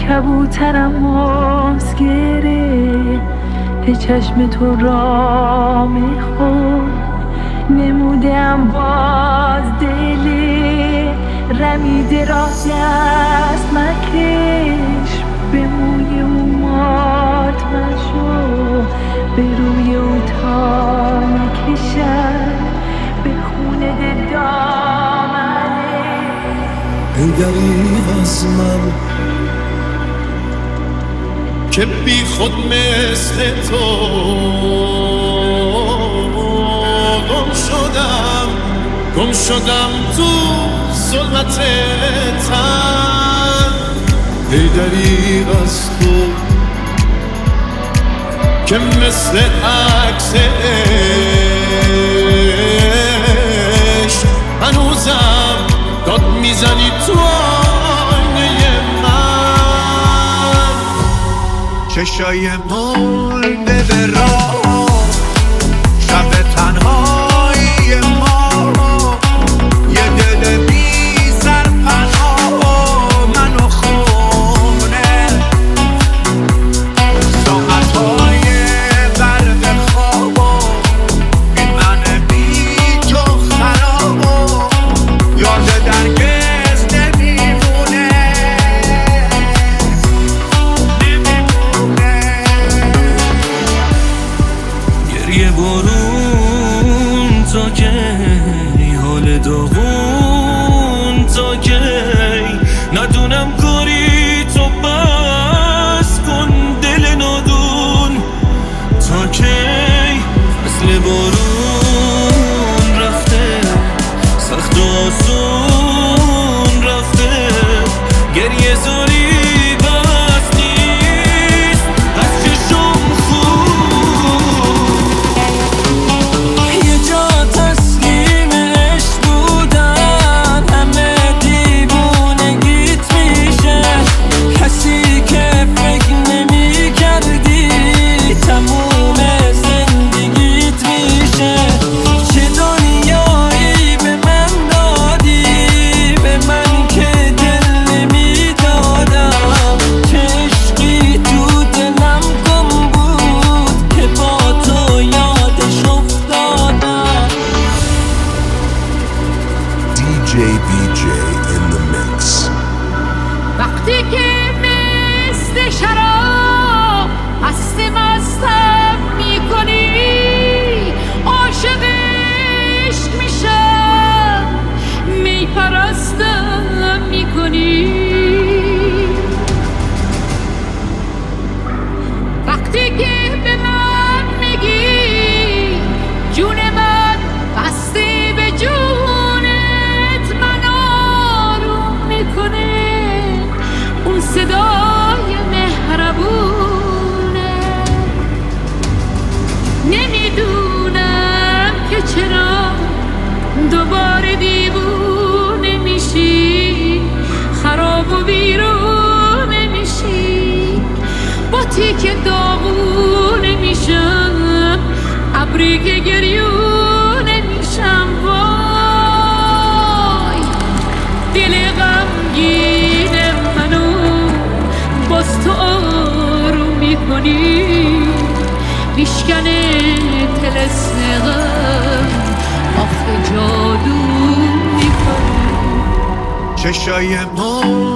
کبوترم مسگره چشم تو را میخون نمودم باز دلی رمیده را دست مکش به موی او مات مشو به روی او تا نکشد به خونه دامنه ای دریغ از من که بی خود مثل تو گم شدم تو ظلمت تن. ای دریغ از تو که مثل عکس عشق هنوزم داد میزنی تو آینه من. چشای مرده به راه شب تنهایی ما یه دل بی سرپناه منو خونه ساعتهای برد خواب این من بی تو خراب یاد درگز نمیمونه گریه برون تا کی حال داغون تا کی ندونم کاری تو بس کن دل نادون تا کی مثل بارون رفته سخت و آسون رفته گریه زاری بس نیست از چشم خون یه جا تسلیم عشق بودن همه دیوونگیت میشه کسی که فکر نمی کردی تموم زندگیت میشه چه دنیایی به من دادی به من که دل نمیدادم چه عشقی تو دلم گم بود که با تو یادش افتادم. DJ BJ in the mix. وقتی که مثل شراب هست مستم میکنی عاشق عشق میشم می پرستم میکنی وقتی که به من میگی جون من بسته به جونت من آروم میکنه اون صدای مهربونه نمیدونم که چرا دوباره دیوونه میشی خراب و بیرونه میشی با تیک داغونه میشم ابری که گریونه میشم وای دل غمگین منو باز تو آروم میکنی میشکنه طلسم غم آخه جادو میکنی چشای مرده